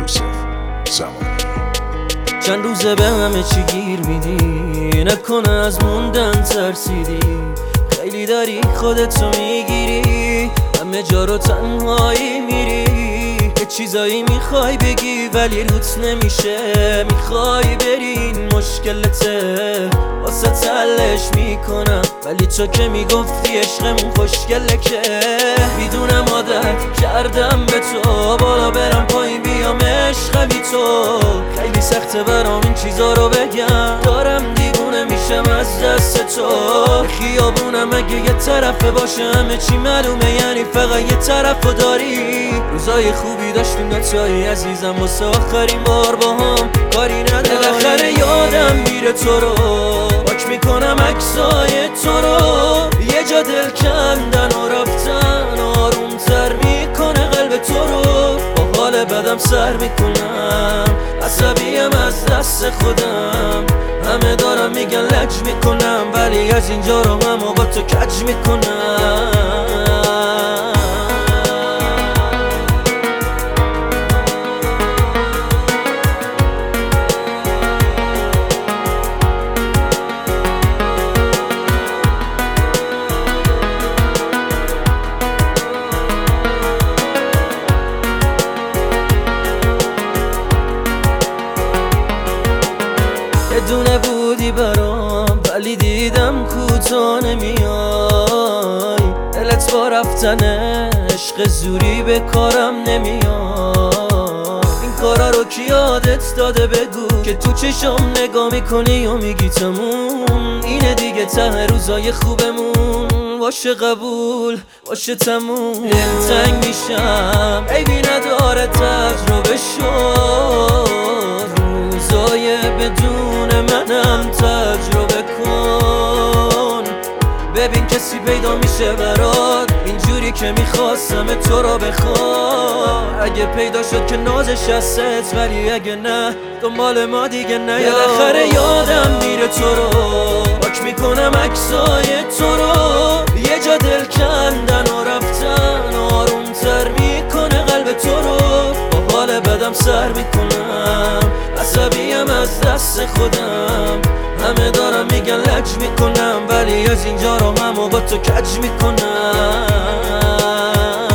یوسف زمانی. چند روزه به همه چی گیر میدی، نکنه از موندن ترسیدی. خیلی داری خودتو میگیری، همه جا رو تنهایی میری. یه چیزایی میخوای بگی ولی روت نمیشه، میخوای برین مشکلته، واسه تلش میکنم. ولی تو که میگفتی عشقمون خوشگله که میدونم عادت کردم به تو، بالا برم پایین بیام عشق بی تو. خیلی سخته برام این چیزا رو بگم، دارم دیوونه میشم از دست تو. خیابونم اگه یه طرفه باشه همه چی معلومه، یعنی فقط یه طرفو داری. روزای خوبی داشتیم نتایی عزیزم، واسه آخرین بار با هم کاری نداری. بالاخره یادم میره تو رو، پاک میکنم عکسای تو رو. یه جا دل کندن و رفتن آرومتر میکنه قلب تو رو. با حال بدم سر میکنم، عصبیم از دست خودم. همه دارم میگن لج میکنم، ولی از اینجا رو هم با تو کج میکنم. یه دونه بودی برام ولی دیدم کوتا نمیای. دلت با رفتن عشق زوری به کارم نمیای. این کارا رو کی یادت داده بگو، که تو چشم نگاه میکنی و میگی تموم. اینه دیگه ته روزای خوبمون، باشه قبول باشه تموم. دلتنگ میشم عیبی نداره تجربه شد، روزای بدون منم تجربه کن. ببین کسی پیدا میشه برات اینجوری که میخواستم تو رو بخواد. اگه پیدا شد که نازش هست، ولی اگه نه دنبال ما دیگه نه. بالاخره یادم میره تو رو، پاک میکنم عکسای تو رو. یه جا دل کندن و رفتن آرومتر میکنه قلب تو رو. با حال بدم سر میکنم، عصبیم از دست خودم. همه دارم میگن لج میکنم، ولی از اینجا رو هم با تو کج میکنم.